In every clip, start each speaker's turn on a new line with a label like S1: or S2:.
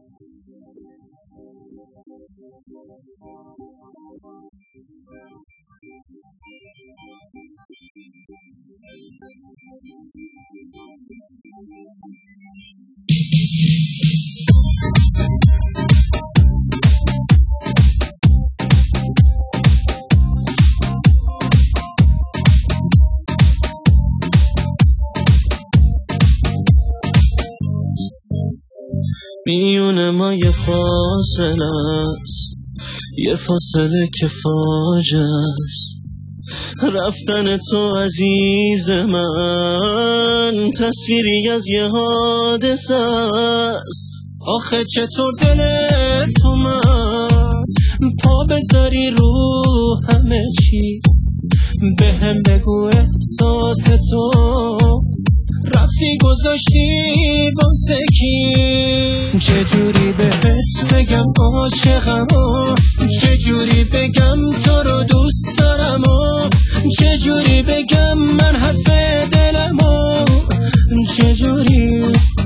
S1: میونه ما یه فاصله است، یه فاصله که فاجعه است. رفتن تو عزیز من تصویری از یه حادثه است. آخه چطور دلت اومد پا بذاری رو همه چی؟ بهم بگو احساس تو رفتی گذاشتی واسه کی؟ چجوری بهت بگم عاشقم و چجوری بگم تو رو دوست دارم و چجوری بگم من حرف دلم و چجوری؟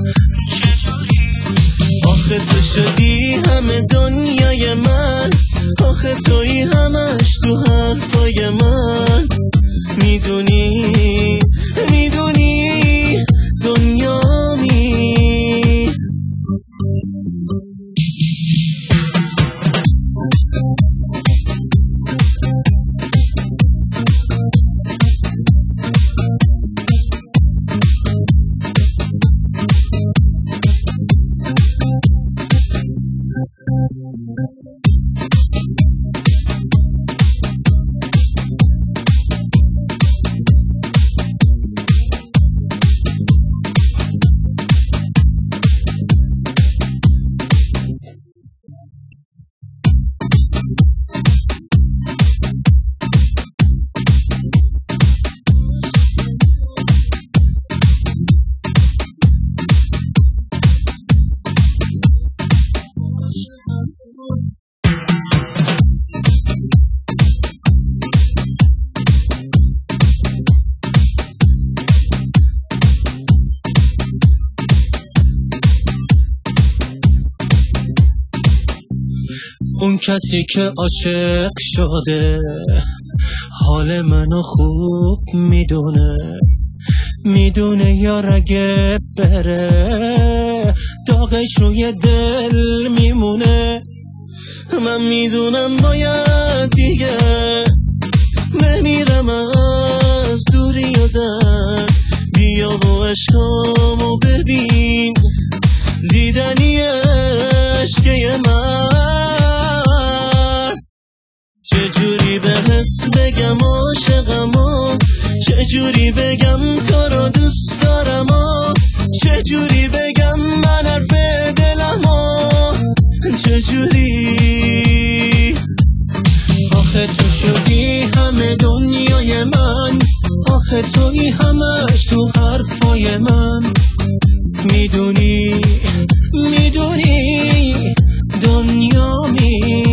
S1: آخه تو شدی همه دنیای من، آخه تویی همش تو حرفای من. میدونی دنیامی. اون کسی که عاشق شده حال منو خوب میدونه یار اگه بره داغش روی دل میمونه. من میدونم باید دیگه بمیرم از دوری و درد. بیا و عشقامو ببین دیدنی عشقه من. چجوری بهت بگم عاشقم و چجوری بگم تو رو دوست دارم و چجوری بگم من حرف دلم و چجوری؟ آخه تو شدی همه دنیای من، آخه تویی همش تو حرفای من. میدونی دنیامی.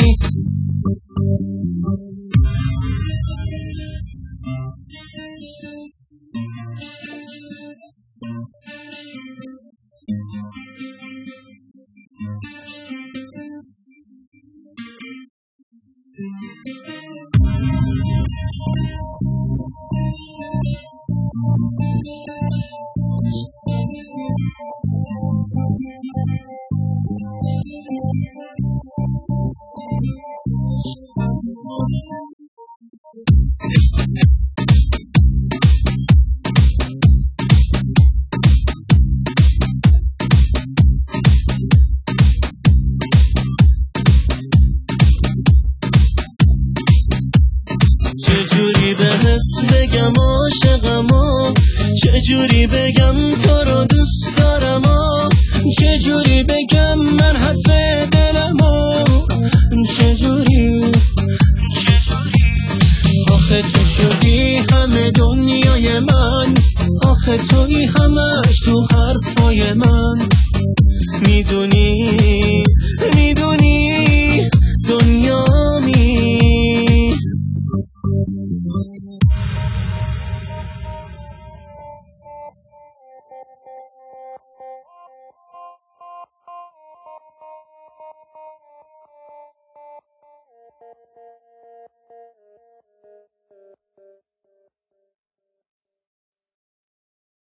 S1: چجوری بهت بگم عاشقم و چجوری بگم تو رو دوست دارم و چجوری بگم من حرف دلم و چجوری؟ آخه تو شدی همه دنیای من، آخه تویی همش تو حرفای من.